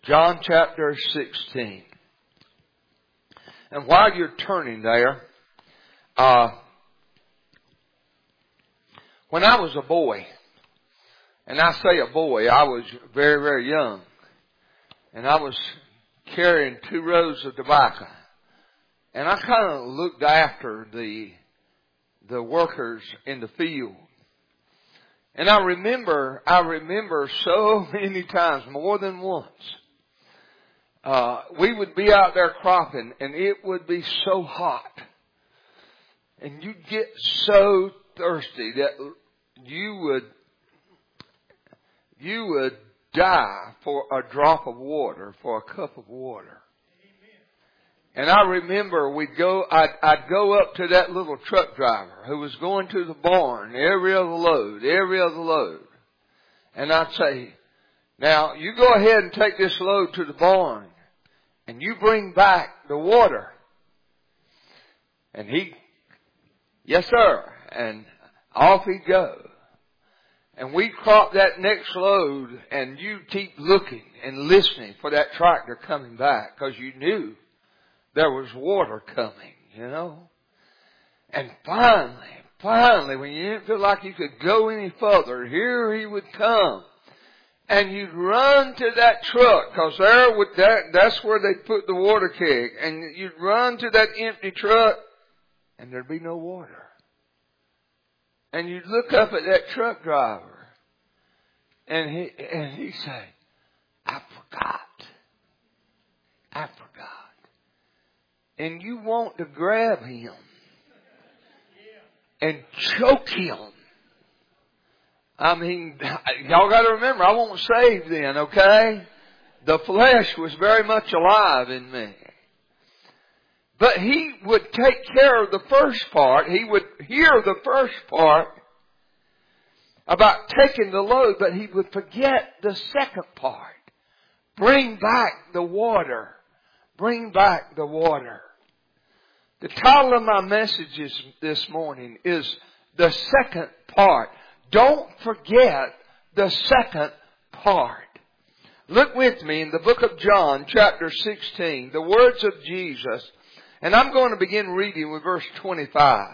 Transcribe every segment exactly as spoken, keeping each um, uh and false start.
John chapter sixteen. And while you're turning there, uh, when I was a boy, and I say a boy, I was very, very young, and I was carrying two rows of tobacco, and I kind of looked after the the workers in the field. And I remember, I remember so many times, more than once, uh, we would be out there cropping and it would be so hot. And you'd get so thirsty that you would, you would die for a drop of water, for a cup of water. And I remember we'd go, I'd, I'd go up to that little truck driver who was going to the barn every other load, every other load. And I'd say, now you go ahead and take this load to the barn and you bring back the water. And he, yes sir. And off he'd go. And we'd crop that next load and you'd keep looking and listening for that tractor coming back because you knew there was water coming, you know. And finally, finally, when you didn't feel like you could go any further, here he would come. And you'd run to that truck, because there would, that, that's where they put the water keg. And you'd run to that empty truck, and there'd be no water. And you'd look up at that truck driver, and he and he'd say, I forgot. I forgot. And you want to grab him and choke him. I mean, y'all got to remember, I wasn't saved then, okay? The flesh was very much alive in me. But he would take care of the first part. He would hear the first part about taking the load, but he would forget the second part. Bring back the water. Bring back the water. The title of my message is, this morning is the second part. Don't forget the second part. Look with me in the book of John, chapter sixteen, the words of Jesus. And I'm going to begin reading with verse twenty-five.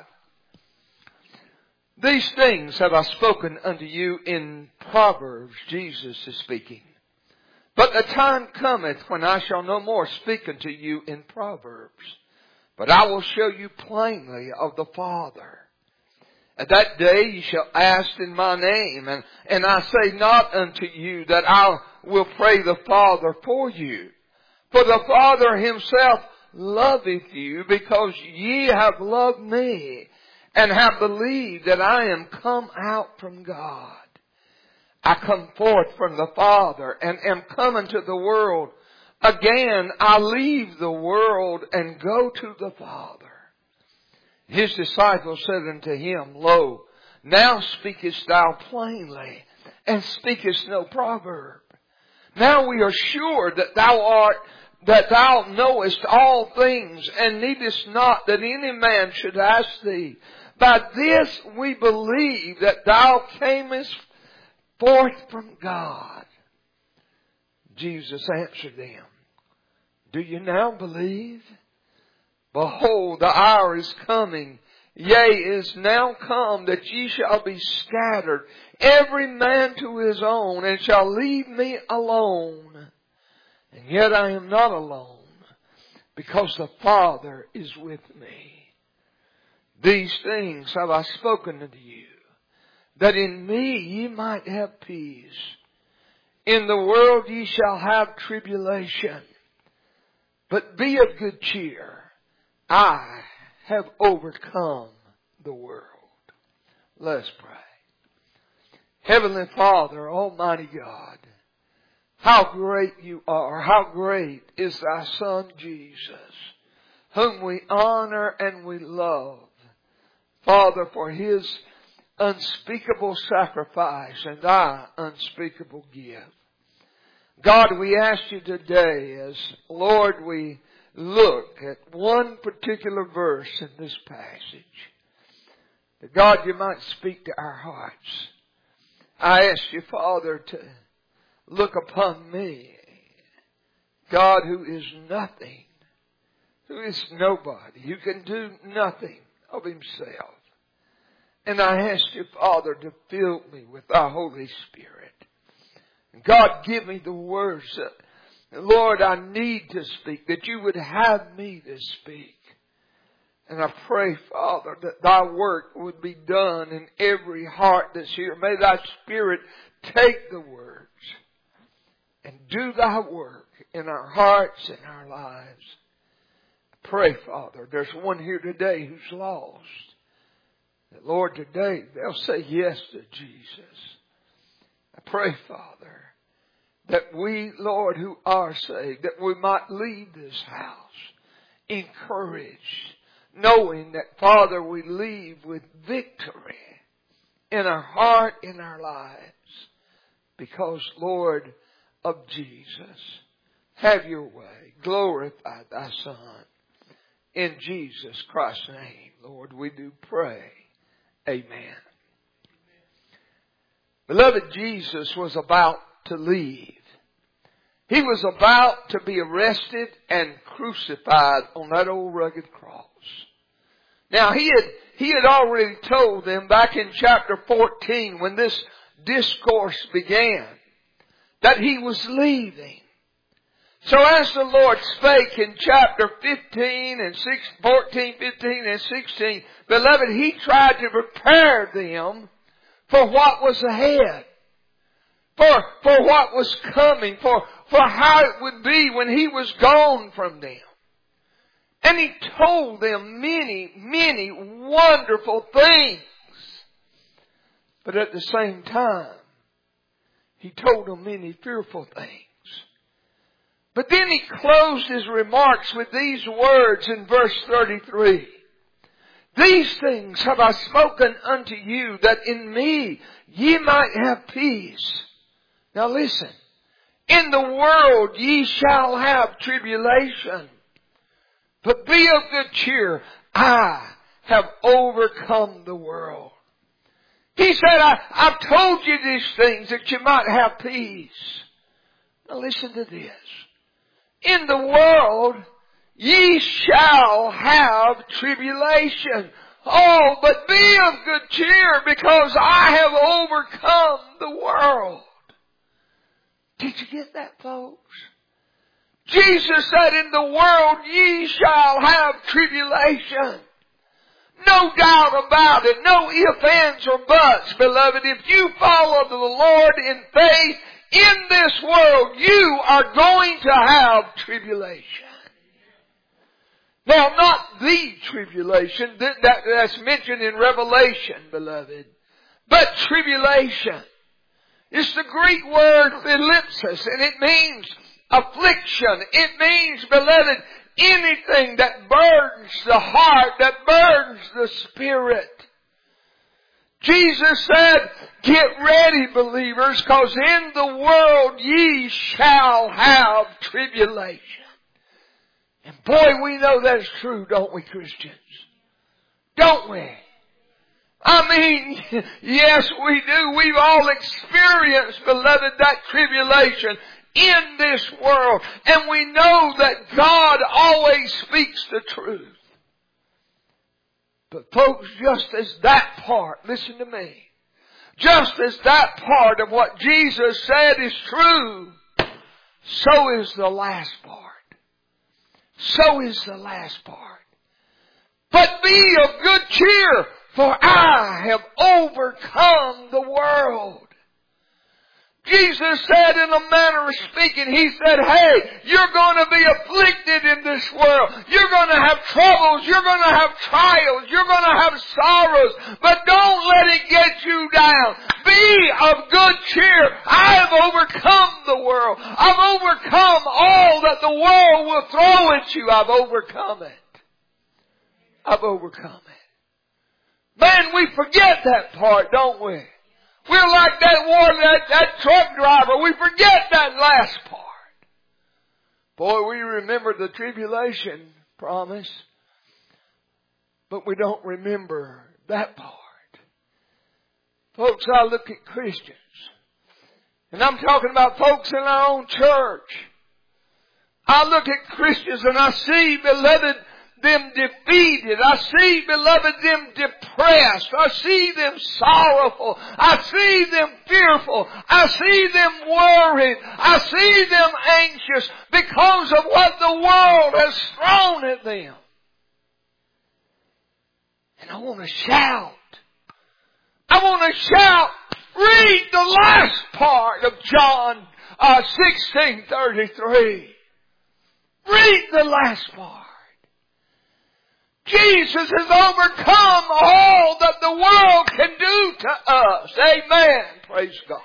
These things have I spoken unto you in Proverbs, Jesus is speaking. But the time cometh when I shall no more speak unto you in Proverbs, but I will show you plainly of the Father. At that day ye shall ask in my name, and, and I say not unto you that I will pray the Father for you. For the Father himself loveth you, because ye have loved me, and have believed that I am come out from God. I come forth from the Father, and am come into the world. Again, I leave the world and go to the Father. His disciples said unto him, Lo, now speakest thou plainly, and speakest no proverb. Now we are sure that thou art, that thou knowest all things, and needest not that any man should ask thee. By this we believe that thou camest forth from God. Jesus answered them, Do you now believe? Behold, the hour is coming, yea, is now come, that ye shall be scattered, every man to his own, and shall leave me alone. And yet I am not alone, because the Father is with me. These things have I spoken unto you, that in me ye might have peace. In the world ye shall have tribulation, but be of good cheer. I have overcome the world. Let us pray. Heavenly Father, Almighty God, how great you are, how great is thy Son Jesus, whom we honor and we love. Father, for his unspeakable sacrifice and thy unspeakable gift. God, we ask you today, as Lord, we look at one particular verse in this passage, that God, you might speak to our hearts. I ask you, Father, to look upon me God who is nothing, who is nobody, who can do nothing of himself. And I ask you, Father, to fill me with thy Holy Spirit. And God, give me the words that, Lord, I need to speak, that you would have me to speak. And I pray, Father, that thy work would be done in every heart that's here. May thy Spirit take the words and do thy work in our hearts and our lives. I pray, Father, there's one here today who's lost. That, Lord, today they'll say yes to Jesus. I pray, Father, that we, Lord, who are saved, that we might leave this house encouraged, knowing that, Father, we leave with victory in our heart, in our lives. Because, Lord, of Jesus, have your way. Glorify thy Son. In Jesus Christ's name, Lord, we do pray. Amen. Beloved, Jesus was about to leave. He was about to be arrested and crucified on that old rugged cross. Now, he had, he had already told them back in chapter fourteen, when this discourse began, that he was leaving. So as the Lord spake in chapter fifteen and six, fourteen, fifteen and sixteen, beloved, he tried to prepare them for what was ahead. For, for what was coming. For, for how it would be when he was gone from them. And he told them many, many wonderful things. But at the same time, he told them many fearful things. But then he closed his remarks with these words in verse thirty-three. These things have I spoken unto you, that in me ye might have peace. Now listen. In the world ye shall have tribulation. But be of good cheer. I have overcome the world. He said, I, I've told you these things that you might have peace. Now listen to this. In the world ye shall have tribulation. Oh, but be of good cheer, because I have overcome the world. Did you get that, folks? Jesus said, in the world ye shall have tribulation. No doubt about it. No ifs, ands, or buts, beloved. If you follow the Lord in faith in this world, you are going to have tribulation. Now, not the tribulation that, that, that's mentioned in Revelation, beloved, but tribulation. It's the Greek word thlipsis, and it means affliction. It means, beloved, anything that burdens the heart, that burdens the spirit. Jesus said, get ready, believers, because in the world ye shall have tribulation. And boy, we know that's true, don't we, Christians? Don't we? I mean, yes, we do. We've all experienced, beloved, that tribulation in this world. And we know that God always speaks the truth. But folks, just as that part, listen to me, just as that part of what Jesus said is true, so is the last part. So is the last part. But be of good cheer, for I have overcome the world. Jesus said in a manner of speaking, He said, hey, you're going to be afflicted in this world. You're going to have troubles. You're going to have trials. You're going to have sorrows. But don't let it get you down. Be of good cheer. I have overcome the world. I've overcome all that the world will throw at you. I've overcome it. I've overcome it. Man, we forget that part, don't we? We're like that one, that, that truck driver. We forget that last part. Boy, we remember the tribulation promise, but we don't remember that part. Folks, I look at Christians, and I'm talking about folks in our own church. I look at Christians and I see, beloved, them defeated. I see, beloved, them depressed. I see them sorrowful. I see them fearful. I see them worried. I see them anxious because of what the world has thrown at them. And I want to shout. I want to shout. Read the last part of John uh, sixteen thirty-three. Read the last part. Jesus has overcome all that the world can do to us. Amen. Praise God.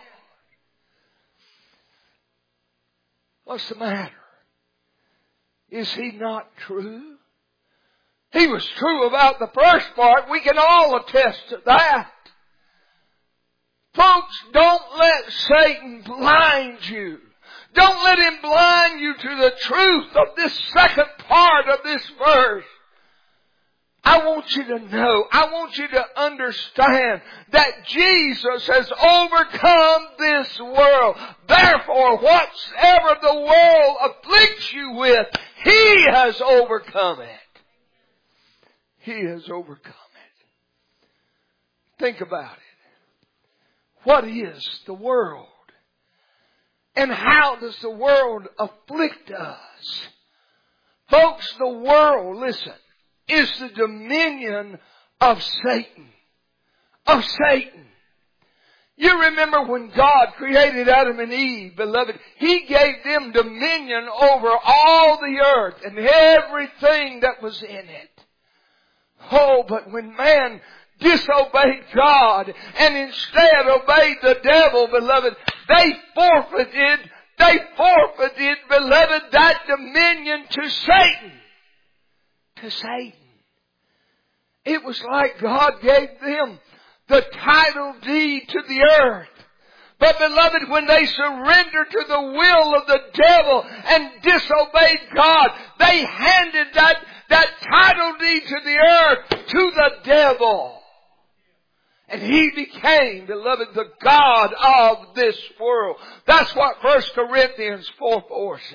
What's the matter? Is He not true? He was true about the first part. We can all attest to that. Folks, don't let Satan blind you. Don't let him blind you to the truth of this second part of this verse. I want you to know, I want you to understand that Jesus has overcome this world. Therefore, whatsoever the world afflicts you with, He has overcome it. He has overcome it. Think about it. What is the world? And how does the world afflict us? Folks, the world, listen, is the dominion of Satan. Of Satan. You remember when God created Adam and Eve, beloved, He gave them dominion over all the earth and everything that was in it. Oh, but when man disobeyed God and instead obeyed the devil, beloved, they forfeited, they forfeited, beloved, that dominion to Satan. To Satan. It was like God gave them the title deed to the earth. But beloved, when they surrendered to the will of the devil and disobeyed God, they handed that, that title deed to the earth to the devil. And he became, beloved, the God of this world. That's what First Corinthians four four says.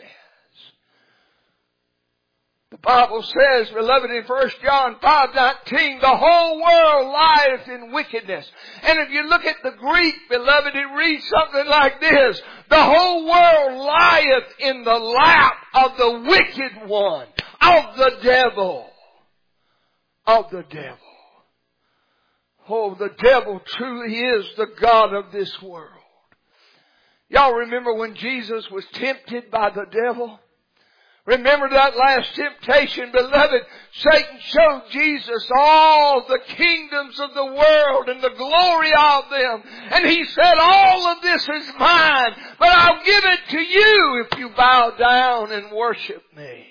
The Bible says, beloved, in First John five nineteen, the whole world lieth in wickedness. And if you look at the Greek, beloved, it reads something like this. The whole world lieth in the lap of the wicked one, of the devil. Of the devil. Oh, the devil truly is the God of this world. Y'all remember when Jesus was tempted by the devil? Remember that last temptation, beloved? Satan showed Jesus all the kingdoms of the world and the glory of them. And He said, all of this is mine, but I'll give it to you if you bow down and worship me.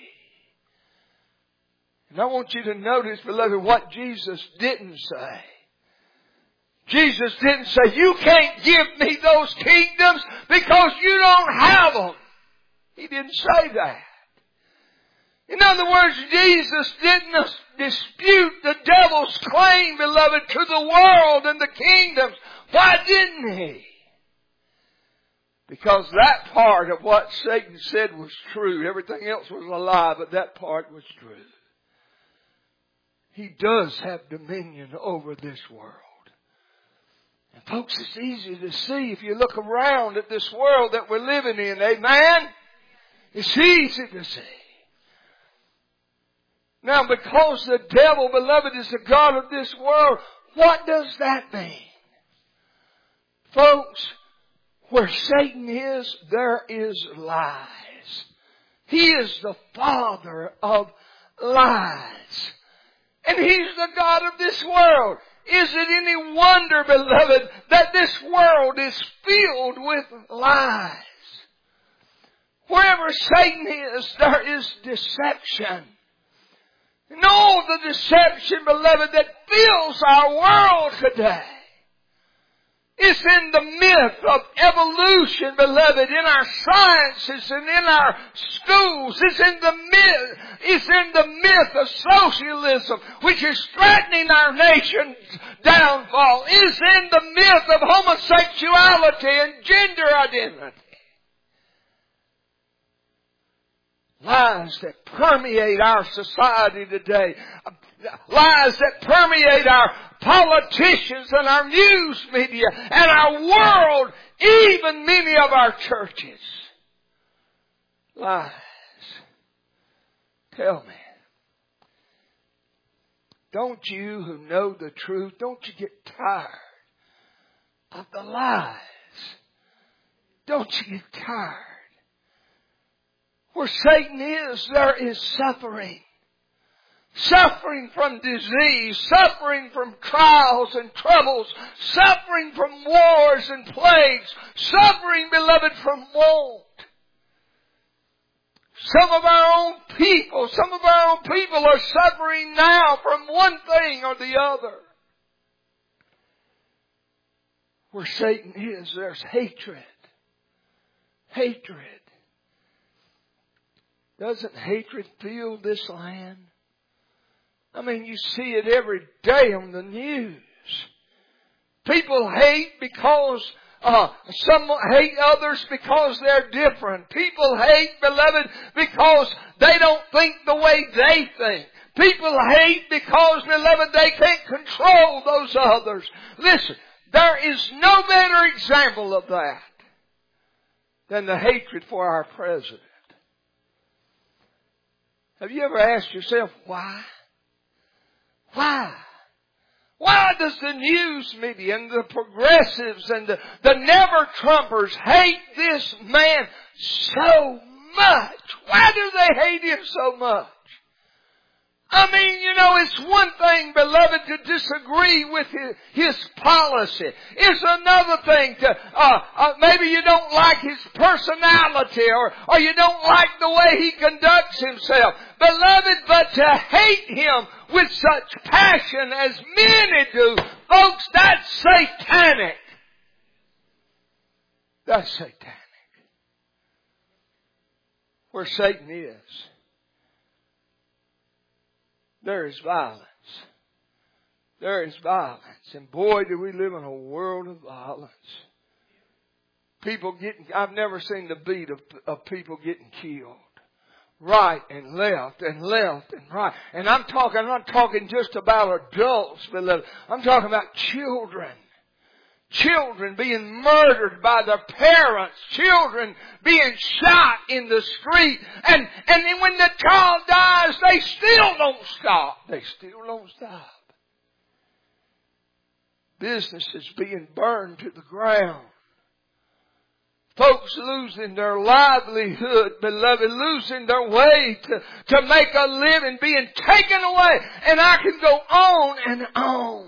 And I want you to notice, beloved, what Jesus didn't say. Jesus didn't say, you can't give me those kingdoms because you don't have them. He didn't say that. In other words, Jesus didn't dispute the devil's claim, beloved, to the world and the kingdoms. Why didn't He? Because that part of what Satan said was true. Everything else was a lie, but that part was true. He does have dominion over this world. And folks, it's easy to see if you look around at this world that we're living in. Amen? It's easy to see. Now, because the devil, beloved, is the God of this world, what does that mean? Folks, where Satan is, there is lies. He is the father of lies. And he's the God of this world. Is it any wonder, beloved, that this world is filled with lies? Wherever Satan is, there is deception. And all the deception, beloved, that fills our world today. It's in the myth of evolution, beloved, in our sciences and in our schools. It's in the myth, it's in the myth of socialism, which is threatening our nation's downfall. It's in the myth of homosexuality and gender identity. Lies that permeate our society today. Lies that permeate our politicians and our news media and our world, even many of our churches. Lies. Tell me. Don't you who know the truth, don't you get tired of the lies? Don't you get tired? Where Satan is, there is suffering. Suffering from disease, suffering from trials and troubles, suffering from wars and plagues, suffering, beloved, from want. Some of our own people, some of our own people are suffering now from one thing or the other. Where Satan is, there's hatred. Hatred. Doesn't hatred fill this land? I mean, you see it every day on the news. People hate because uh, some hate others because they're different. People hate, beloved, because they don't think the way they think. People hate because, beloved, they can't control those others. Listen, there is no better example of that than the hatred for our president. Have you ever asked yourself why? Why? Why does the news media and the progressives and the, the never-Trumpers hate this man so much? Why do they hate him so much? I mean, you know, it's one thing, beloved, to disagree with his, his policy. It's another thing to, uh, uh, maybe you don't like his personality or, or you don't like the way he conducts himself. Beloved, but to hate him with such passion as many do, folks, that's satanic. That's satanic. Where Satan is, there is violence. There is violence. And boy, do we live in a world of violence. People getting, I've never seen the beat of, of people getting killed. Right and left and left and right. And I'm talking, I'm not talking just about adults, beloved. I'm talking about children. Children being murdered by their parents. Children being shot in the street. And, and then when the child dies, they still don't stop. They still don't stop. Businesses being burned to the ground. Folks losing their livelihood, beloved, losing their way to, to make a living, being taken away. And I can go on and on.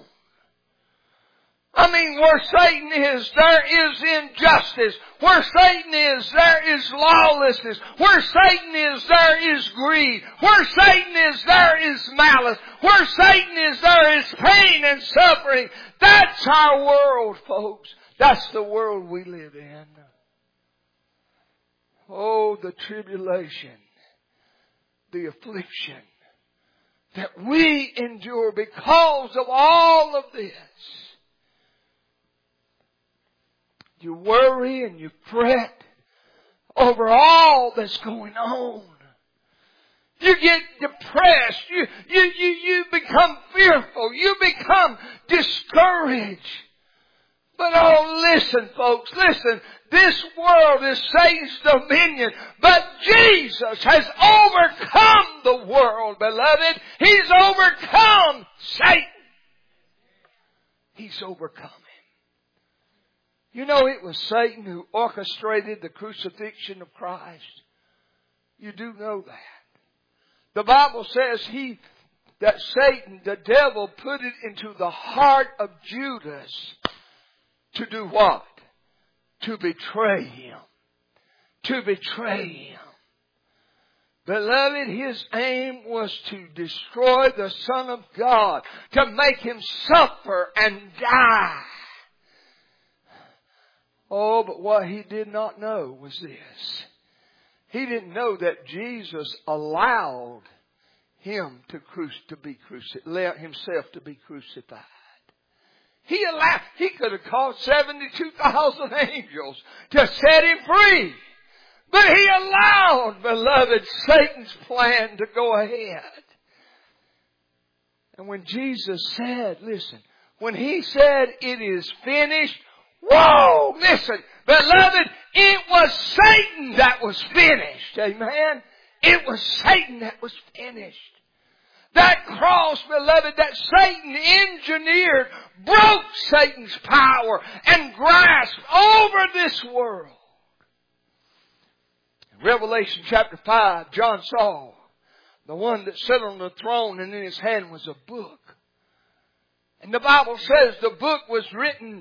I mean, where Satan is, there is injustice. Where Satan is, there is lawlessness. Where Satan is, there is greed. Where Satan is, there is malice. Where Satan is, there is pain and suffering. That's our world, folks. That's the world we live in. Oh, the tribulation, the affliction that we endure because of all of this. You worry and you fret over all that's going on. You get depressed. You, you, you, you become fearful. You become discouraged. But oh, listen, folks, listen. This world is Satan's dominion, but Jesus has overcome the world, beloved. He's overcome Satan. He's overcome him. You know, it was Satan who orchestrated the crucifixion of Christ. You do know that. The Bible says he, that Satan, the devil, put it into the heart of Judas to do what? To betray him. To betray him. Beloved, his aim was to destroy the Son of God, to make him suffer and die. Oh, but what he did not know was this. He didn't know that Jesus allowed him to, cru- to be crucified, allowed himself to be crucified. He allowed, he could have called seventy-two thousand angels to set him free. But He allowed, beloved, Satan's plan to go ahead. And when Jesus said, listen, when He said it is finished, whoa, listen, beloved, it was Satan that was finished. Amen? It was Satan that was finished. That cross, beloved, that Satan engineered, broke Satan's power and grasp over this world. In Revelation chapter five, John saw the one that sat on the throne, and in his hand was a book. And the Bible says the book was written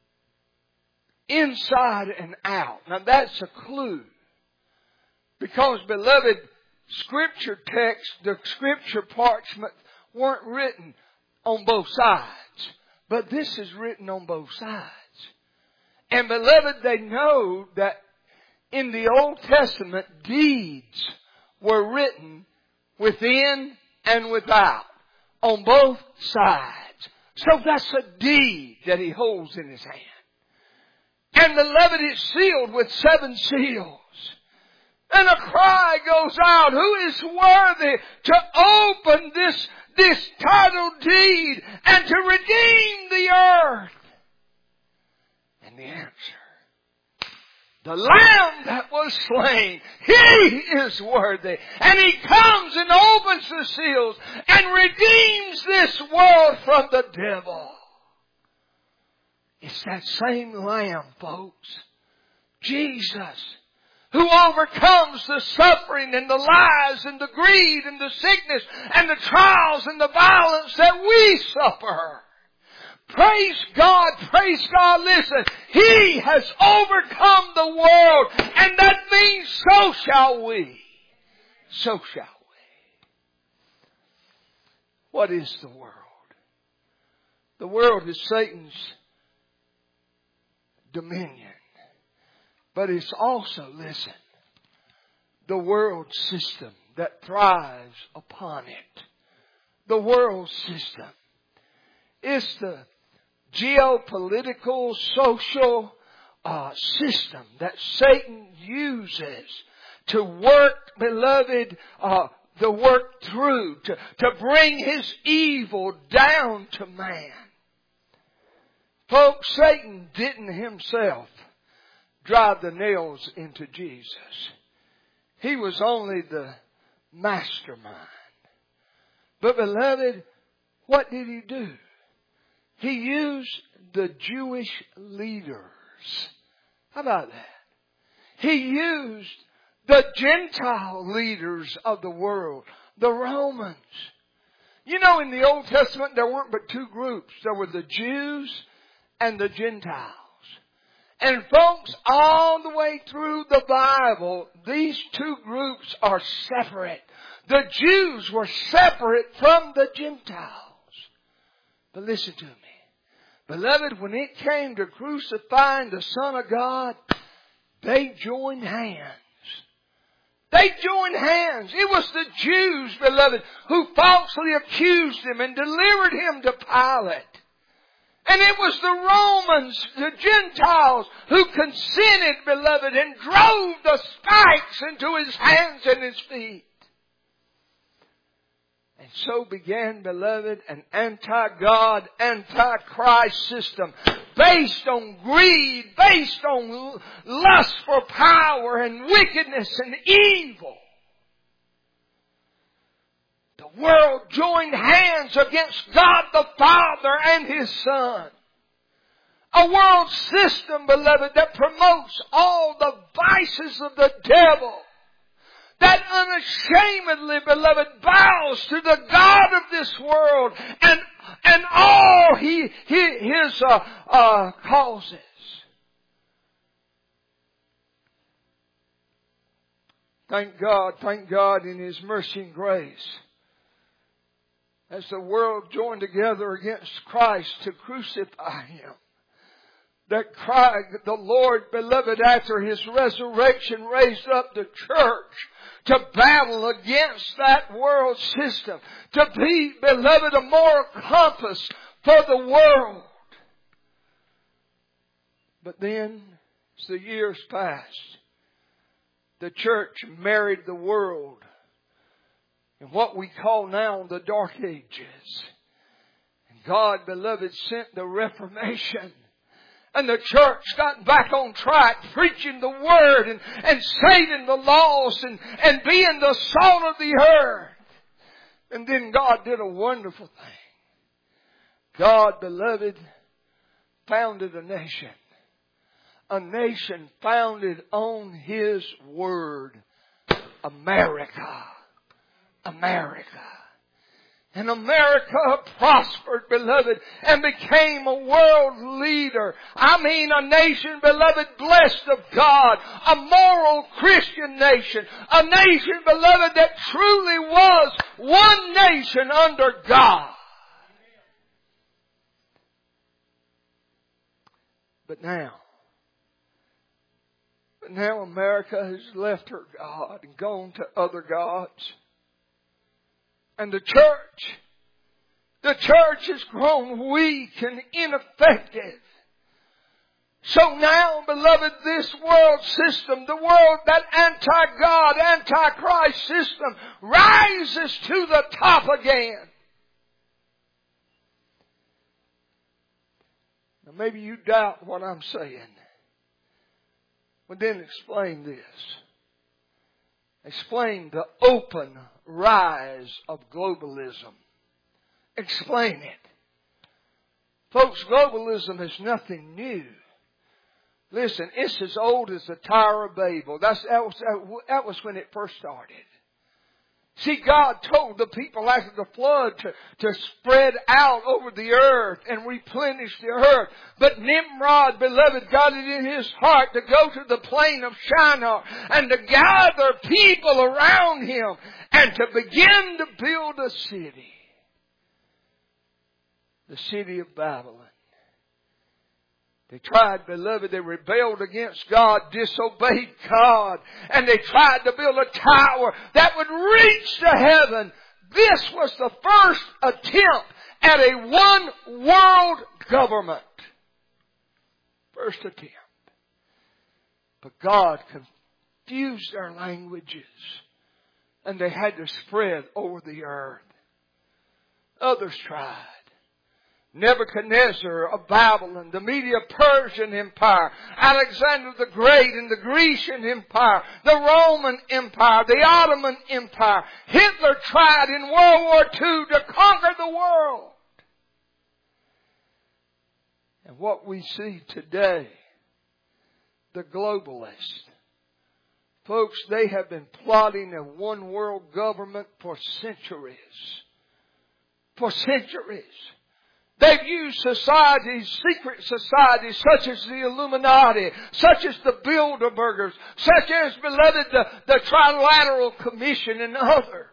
inside and out. Now that's a clue. Because, beloved, Scripture text, the Scripture parchment weren't written on both sides. But this is written on both sides. And, beloved, they know that in the Old Testament, deeds were written within and without, on both sides. So that's a deed that He holds in His hand. And, beloved, it's sealed with seven seals. And a cry goes out, who is worthy to open this, this title deed and to redeem the earth? And the answer, the Lamb that was slain, He is worthy. And He comes and opens the seals and redeems this world from the devil. It's that same Lamb, folks. Jesus, who overcomes the suffering and the lies and the greed and the sickness and the trials and the violence that we suffer. Praise God, praise God, listen. He has overcome the world, and that means so shall we. So shall we. What is the world? The world is Satan's dominion. But it's also, listen, the world system that thrives upon it. The world system is the geopolitical, social uh, system that Satan uses to work, beloved, uh, the work through, to, to bring his evil down to man. Folks, Satan didn't himself drive the nails into Jesus. He was only the mastermind. But beloved, what did he do? He used the Jewish leaders. How about that? He used the Gentile leaders of the world, the Romans. You know, in the Old Testament, there weren't but two groups. There were the Jews and the Gentiles. And folks, all the way through the Bible, these two groups are separate. The Jews were separate from the Gentiles. But listen to me. Beloved, when it came to crucifying the Son of God, they joined hands. They joined hands. It was the Jews, beloved, who falsely accused Him and delivered Him to Pilate. And it was the Romans, the Gentiles, who consented, beloved, and drove the spikes into His hands and His feet. And so began, beloved, an anti-God, anti-Christ system based on greed, based on lust for power and wickedness and evil. The world joined hands against God the Father and His Son. A world system, beloved, that promotes all the vices of the devil. That unashamedly, beloved, bows to the God of this world and, and all he, he, His uh, uh, causes. Thank God, thank God in His mercy and grace. As the world joined together against Christ to crucify Him, that Christ, the Lord, beloved, after His resurrection, raised up the church to battle against that world system, to be, beloved, a moral compass for the world. But then, as the years passed, the church married the world in what we call now the Dark Ages. And God, beloved, sent the Reformation. And the church got back on track, preaching the Word and, and saving the lost and, and being the salt of the earth. And then God did a wonderful thing. God, beloved, founded a nation. A nation founded on His Word. America. America. And America prospered, beloved, and became a world leader. I mean a nation, beloved, blessed of God. A moral Christian nation. A nation, beloved, that truly was one nation under God. But now, but now America has left her God and gone to other gods. And the church, the church has grown weak and ineffective. So now, beloved, this world system, the world, that anti-God, anti-Christ system, rises to the top again. Now maybe you doubt what I'm saying. Well, then explain this. Explain the open rise of globalism. Explain it. Folks, globalism is nothing new. Listen, it's as old as the Tower of Babel. That's, that, was, that was when it first started. See, God told the people after the flood to, to spread out over the earth and replenish the earth. But Nimrod, beloved, got it in his heart to go to the plain of Shinar and to gather people around him and to begin to build a city. The city of Babylon. They tried, beloved, they rebelled against God, disobeyed God, and they tried to build a tower that would reach to heaven. This was the first attempt at a one world government. First attempt. But God confused their languages, and they had to spread over the earth. Others tried. Nebuchadnezzar of Babylon, the Medo-Persian Empire, Alexander the Great and the Grecian Empire, the Roman Empire, the Ottoman Empire. Hitler tried in World War Two to conquer the world. And what we see today, the globalists, folks, they have been plotting a one world government for centuries. For centuries. They've used societies, secret societies such as the Illuminati, such as the Bilderbergers, such as, beloved, the, the Trilateral Commission and others.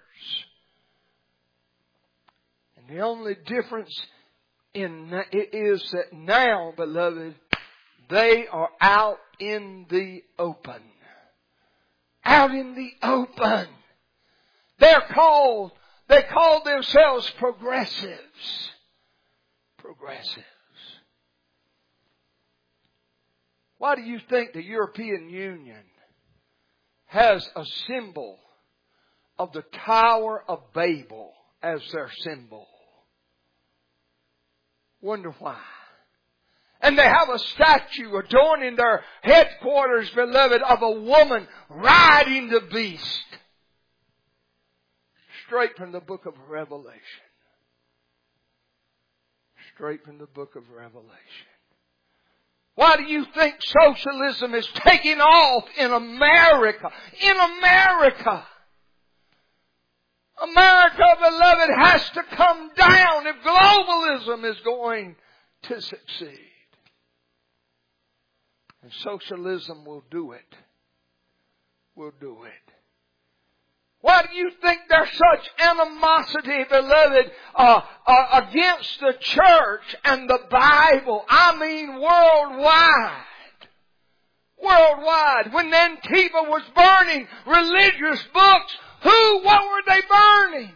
And the only difference in it is that now, beloved, they are out in the open. Out in the open. They're called, they call themselves progressives. Progressives. Why do you think the European Union has a symbol of the Tower of Babel as their symbol? Wonder why. And they have a statue adorning their headquarters, beloved, of a woman riding the beast. Straight from the book of Revelation. Straight from the book of Revelation. Why do you think socialism is taking off in America? In America. America, beloved, has to come down if globalism is going to succeed. And socialism will do it. Will do it. Why do you think there's such animosity, beloved, uh, uh, against the church and the Bible? I mean worldwide. Worldwide. When Antifa was burning religious books, who, what were they burning?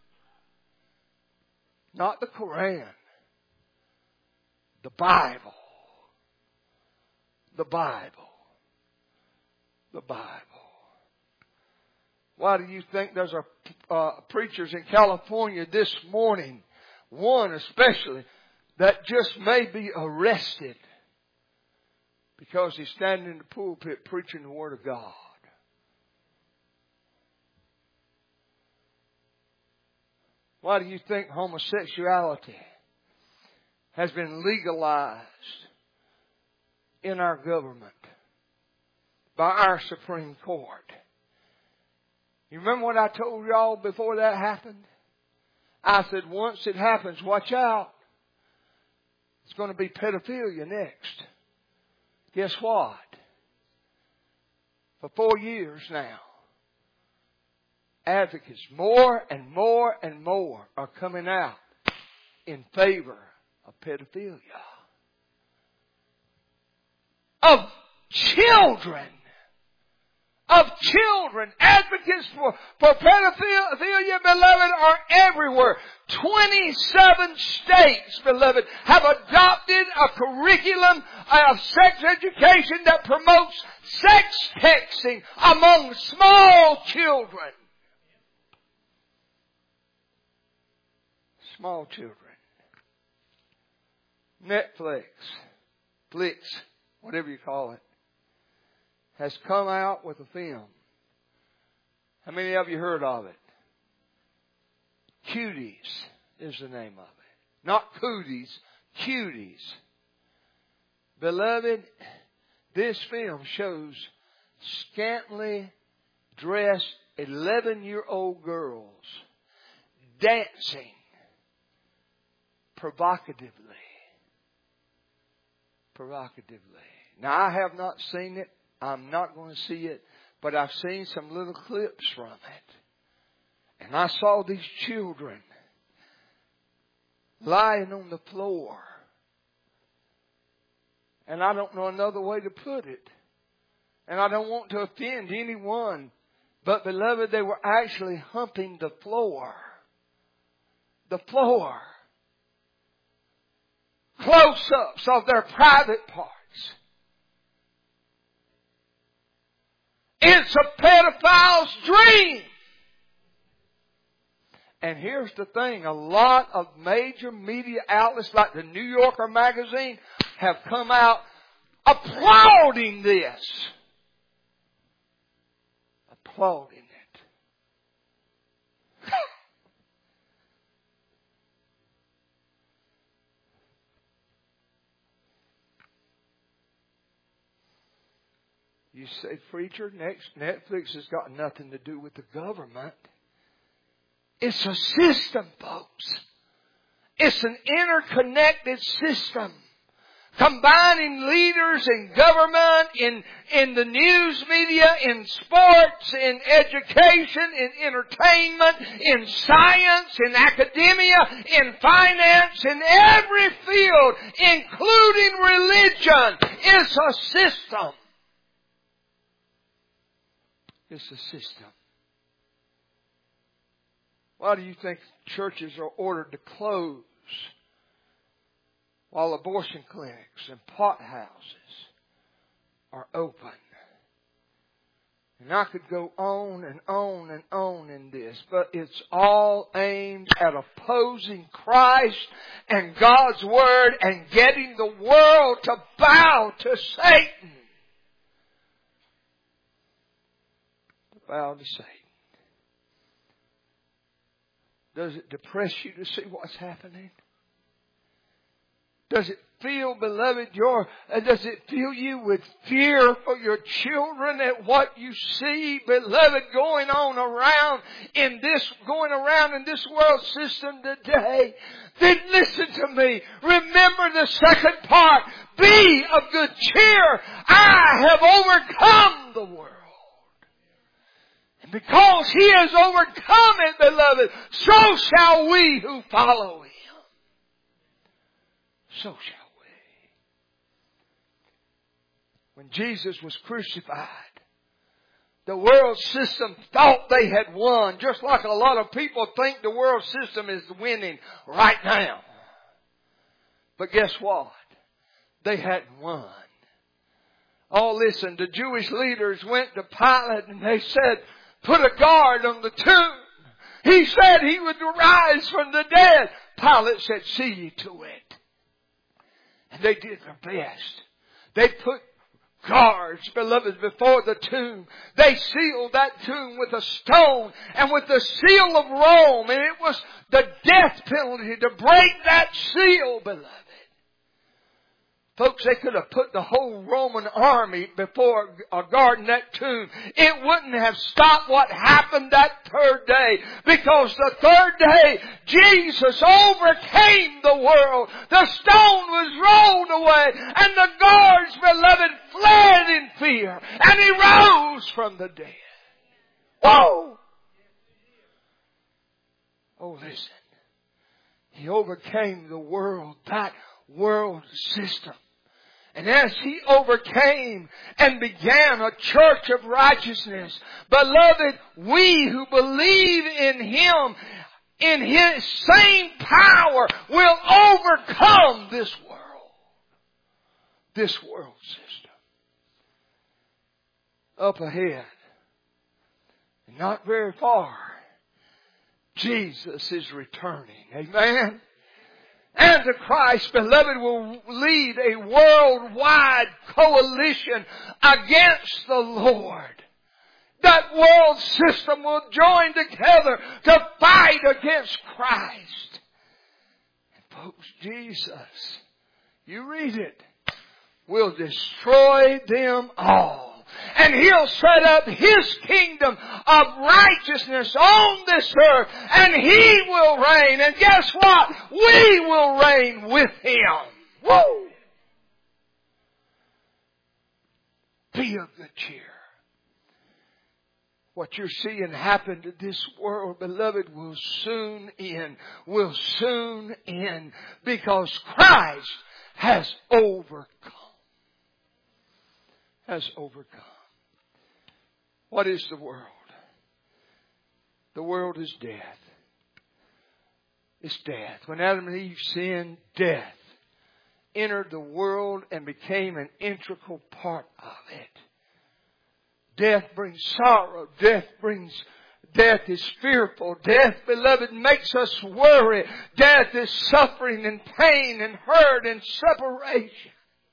Not the Quran. The Bible. The Bible. The Bible. Why do you think there's a, uh, preachers in California this morning, one especially, that just may be arrested because he's standing in the pulpit preaching the Word of God? Why do you think homosexuality has been legalized in our government by our Supreme Court? You remember what I told y'all before that happened? I said, once it happens, watch out. It's going to be pedophilia next. Guess what? For four years now, advocates, more and more and more, are coming out in favor of pedophilia. Of children. Of children. Advocates for, for pedophilia, beloved, are everywhere. twenty-seven states, beloved, have adopted a curriculum of sex education that promotes sex texting among small children. Small children. Netflix, Flix, whatever you call it, has come out with a film. How many of you heard of it? Cuties is the name of it. Not cooties, Cuties. Beloved, this film shows scantily dressed eleven-year-old girls dancing provocatively. Provocatively. Now, I have not seen it. I'm not going to see it. But I've seen some little clips from it. And I saw these children lying on the floor. And I don't know another way to put it. And I don't want to offend anyone. But, beloved, they were actually humping the floor. The floor. Close-ups of their private parts. It's a pedophile's dream. And here's the thing. A lot of major media outlets like the New Yorker magazine have come out applauding this. Applauding it. You say, preacher, next Netflix has got nothing to do with the government. It's a system, folks. It's an interconnected system. Combining leaders in government, in, in the news media, in sports, in education, in entertainment, in science, in academia, in finance, in every field, including religion. It's a system. It's a system. Why do you think churches are ordered to close while abortion clinics and pot houses are open? And I could go on and on and on in this, but it's all aimed at opposing Christ and God's Word and getting the world to bow to Satan. Bow to Satan. Does it depress you to see what's happening? Does it fill, beloved, your, uh, does it fill you with fear for your children at what you see, beloved, going on around in this, going around in this world system today? Then listen to me. Remember the second part. Be of good cheer. I have overcome the world. And because He has overcome it, beloved, so shall we who follow Him. So shall we. When Jesus was crucified, the world system thought they had won, just like a lot of people think the world system is winning right now. But guess what? They hadn't won. Oh, listen, the Jewish leaders went to Pilate and they said, put a guard on the tomb. He said He would rise from the dead. Pilate said, see ye to it. And they did their best. They put guards, beloved, before the tomb. They sealed that tomb with a stone and with the seal of Rome. And it was the death penalty to break that seal, beloved. Folks, they could have put the whole Roman army before or guarding that tomb. It wouldn't have stopped what happened that third day. Because the third day, Jesus overcame the world. The stone was rolled away. And the guards, beloved, fled in fear. And He rose from the dead. Whoa! Oh, listen. He overcame the world, that world system. And as He overcame and began a church of righteousness, beloved, we who believe in Him, in His same power, will overcome this world. This world system. Up ahead, and not very far, Jesus is returning. Amen. Antichrist, beloved, will lead a worldwide coalition against the Lord. That world system will join together to fight against Christ. And folks, Jesus, you read it, will destroy them all. And He'll set up His kingdom of righteousness on this earth. And He will reign. And guess what? We will reign with Him. Woo! Be of good cheer. What you're seeing happen to this world, beloved, will soon end. Will soon end. Because Christ has overcome. Has overcome. What is the world? The world is death. It's death. When Adam and Eve sinned, death entered the world and became an integral part of it. Death brings sorrow. Death brings, death is fearful. Death, beloved, makes us worry. Death is suffering and pain and hurt and separation.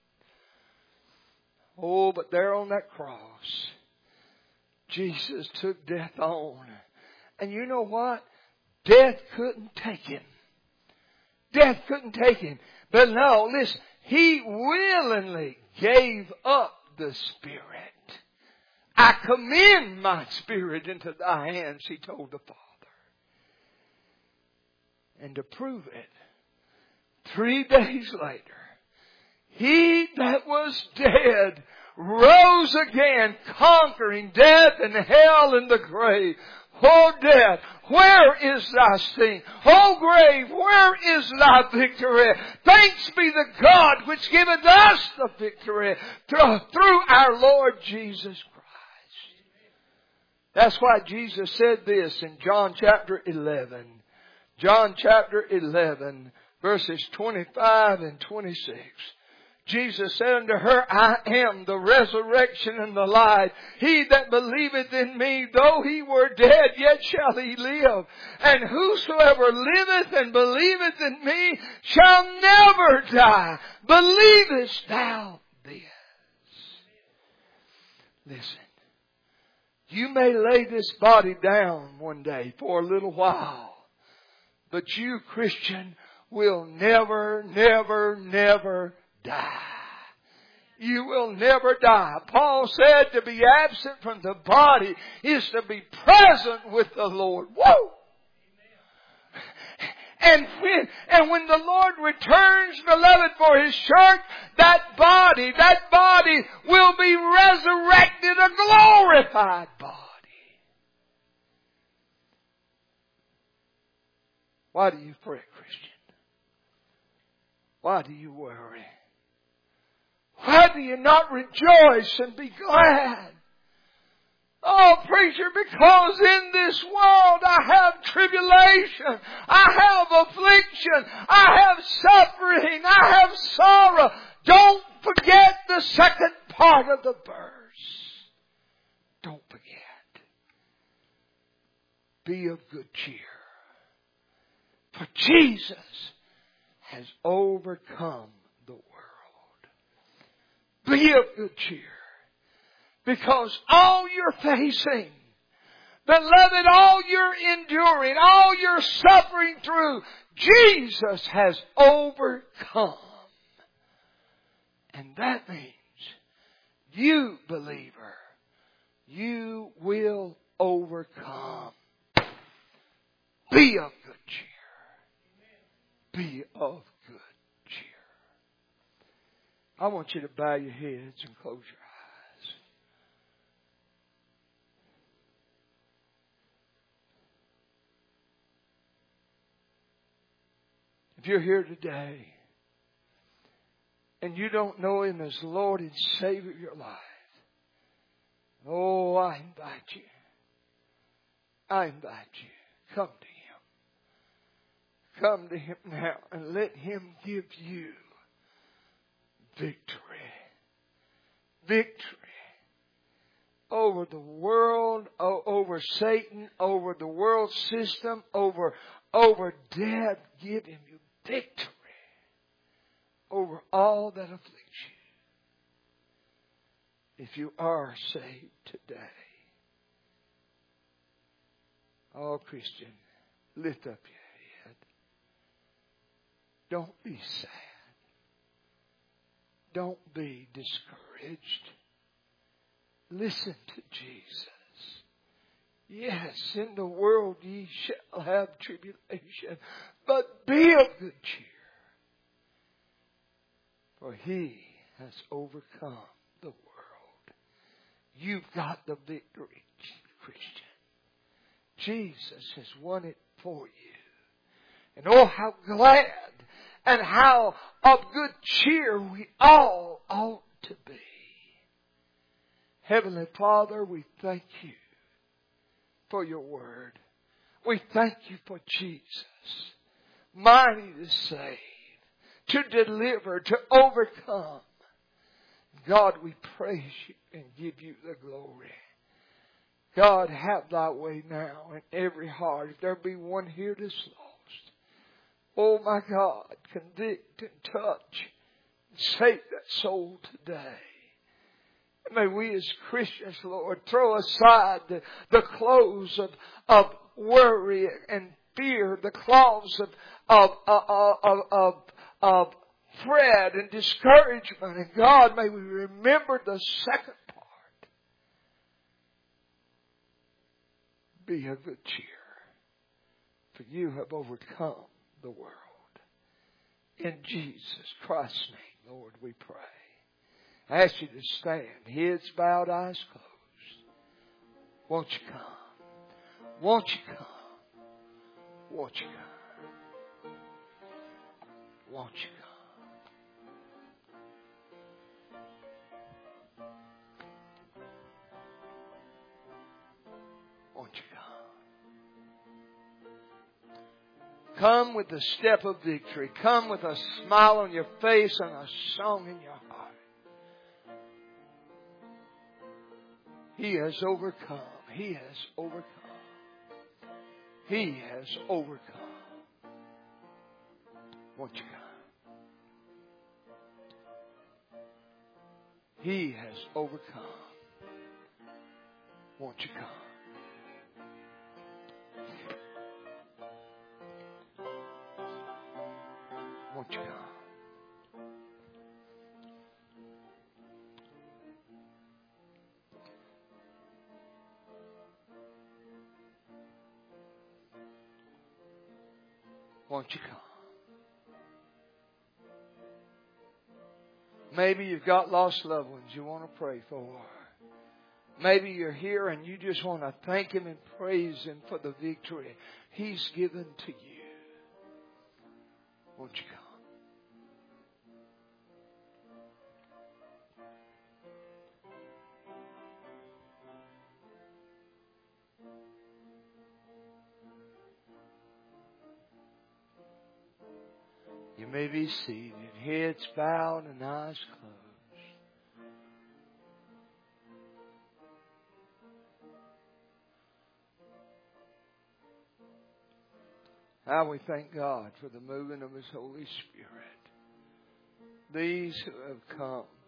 Oh, but there on that cross, Jesus took death on. And you know what? Death couldn't take Him. Death couldn't take Him. But no, listen, He willingly gave up the Spirit. I commend my spirit into Thy hands, He told the Father. And to prove it, three days later, He that was dead rose again, conquering death and hell and the grave. O death, where is thy sting? O grave, where is thy victory? Thanks be the God which giveth us the victory through, through our Lord Jesus Christ. That's why Jesus said this in John chapter eleven. John chapter eleven, verses twenty-five and twenty-six. Jesus said unto her, I am the resurrection and the life. He that believeth in me, though he were dead, yet shall he live. And whosoever liveth and believeth in me shall never die. Believest thou this? Listen. You may lay this body down one day for a little while. But you, Christian, will never, never, never die. You will never die. Paul said to be absent from the body is to be present with the Lord. Whoa! And when, and when the Lord returns, beloved, for His church, that body, that body will be resurrected, a glorified body. Why do you fret, Christian? Why do you worry? Why do you not rejoice and be glad? Oh, preacher, because in this world I have tribulation, I have affliction, I have suffering, I have sorrow. Don't forget the second part of the verse. Don't forget. be of good cheer. For Jesus has overcome the world. Be of good cheer. Because all you're facing, beloved, all you're enduring, all you're suffering through, Jesus has overcome. And that means you, believer, you will overcome. Be of good cheer. Be of good cheer. I want you to bow your heads and close your eyes. If you're here today and you don't know Him as Lord and Savior of your life, oh, I invite you. I invite you. Come to Him. Come to Him now and let Him give you victory. Victory over the world, over Satan, over the world system, over, over death. Give Him you victory over all that afflicts you. If you are saved today, oh Christian, lift up your head. Don't be sad. Don't be discouraged. Listen to Jesus. Yes, in the world ye shall have tribulation, but be of good cheer. For He has overcome the world. You've got the victory, Christian. Jesus has won it for you. And oh, how glad and how of good cheer we all ought to be. Heavenly Father, we thank you for your word. We thank you for Jesus, mighty to save, to deliver, to overcome. God, we praise you and give you the glory. God, have thy way now in every heart. If there be one here that's lost, oh my God, convict and touch and save that soul today. May we as Christians, Lord, throw aside the, the clothes of, of worry and fear, the clothes of, of, of, of, of, of fret and discouragement. And God, may we remember the second part. Be of good cheer, for you have overcome the world. In Jesus Christ's name, Lord, we pray. I ask you to stand, heads bowed, eyes closed. Won't you come? Won't you come? Won't you come? Won't you come? Won't you come? Come with the step of victory. Come with a smile on your face and a song in your heart. He has overcome. He has overcome. He has overcome. Won't you come? He has overcome. Won't you come? Won't you come? Won't you come? Maybe you've got lost loved ones you want to pray for. Maybe you're here and you just want to thank Him and praise Him for the victory He's given to you. Won't you come? You may be seated, heads bowed and eyes closed. How we thank God for the moving of His Holy Spirit. These who have come